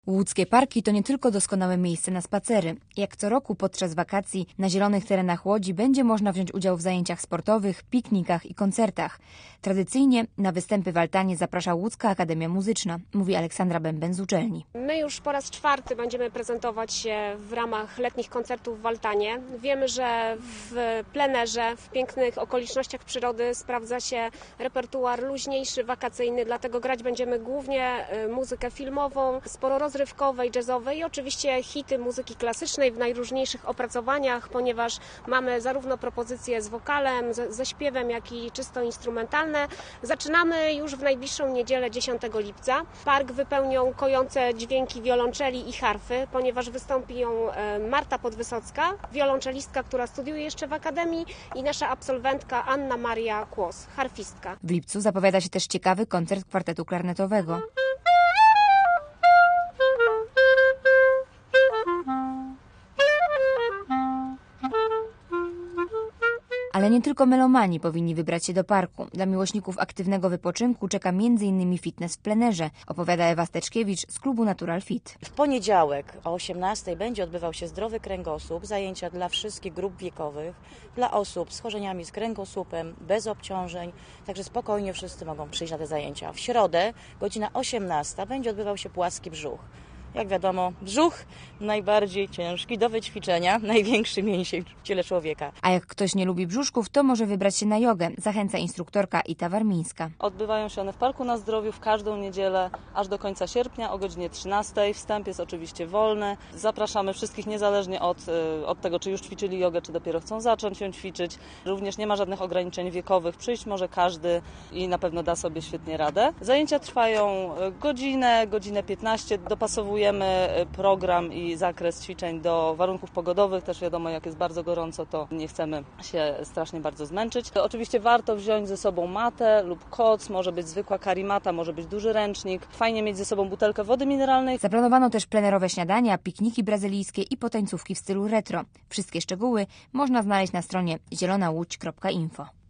Łódzkie parki to nie tylko doskonałe miejsce na spacery. Jak co roku podczas wakacji na zielonych terenach Łodzi będzie można wziąć udział w zajęciach sportowych, piknikach i koncertach. Tradycyjnie na występy w altanie zaprasza Łódzka Akademia Muzyczna, mówi Aleksandra Bęben z uczelni. My już po raz czwarty będziemy prezentować się w ramach letnich koncertów w altanie. Wiemy, że w plenerze, w pięknych okolicznościach przyrody sprawdza się repertuar luźniejszy, wakacyjny, dlatego grać będziemy głównie muzykę filmową, sporo rozrywkowej, jazzowej i oczywiście hity muzyki klasycznej w najróżniejszych opracowaniach, ponieważ mamy zarówno propozycje z wokalem, ze śpiewem, jak i czysto instrumentalne. Zaczynamy już w najbliższą niedzielę 10 lipca. Park wypełnią kojące dźwięki wiolonczeli i harfy, ponieważ wystąpi ją Marta Podwysocka, wiolonczelistka, która studiuje jeszcze w Akademii, i nasza absolwentka Anna Maria Kłos, harfistka. W lipcu zapowiada się też ciekawy koncert kwartetu klarnetowego. Ale nie tylko melomani powinni wybrać się do parku. Dla miłośników aktywnego wypoczynku czeka m.in. fitness w plenerze, opowiada Ewa Steczkiewicz z klubu Natural Fit. W poniedziałek o 18:00 będzie odbywał się zdrowy kręgosłup, zajęcia dla wszystkich grup wiekowych, dla osób z schorzeniami z kręgosłupem, bez obciążeń, także spokojnie wszyscy mogą przyjść na te zajęcia. W środę, godzina 18:00 będzie odbywał się płaski brzuch. Jak wiadomo, brzuch najbardziej ciężki do wyćwiczenia, największy mięsień w ciele człowieka. A jak ktoś nie lubi brzuszków, to może wybrać się na jogę, zachęca instruktorka Ita Warmińska. Odbywają się one w Parku na Zdrowiu w każdą niedzielę aż do końca sierpnia o godzinie 13:00. Wstęp jest oczywiście wolny. Zapraszamy wszystkich niezależnie od tego, czy już ćwiczyli jogę, czy dopiero chcą zacząć ją ćwiczyć. Również nie ma żadnych ograniczeń wiekowych. Przyjść może każdy i na pewno da sobie świetnie radę. Zajęcia trwają godzinę 15. Dopasowujemy program i zakres ćwiczeń do warunków pogodowych. Też wiadomo, jak jest bardzo gorąco, to nie chcemy się strasznie bardzo zmęczyć. Oczywiście warto wziąć ze sobą matę lub koc, może być zwykła karimata, może być duży ręcznik. Fajnie mieć ze sobą butelkę wody mineralnej. Zaplanowano też plenerowe śniadania, pikniki brazylijskie i potańcówki w stylu retro. Wszystkie szczegóły można znaleźć na stronie zielonałódź.info.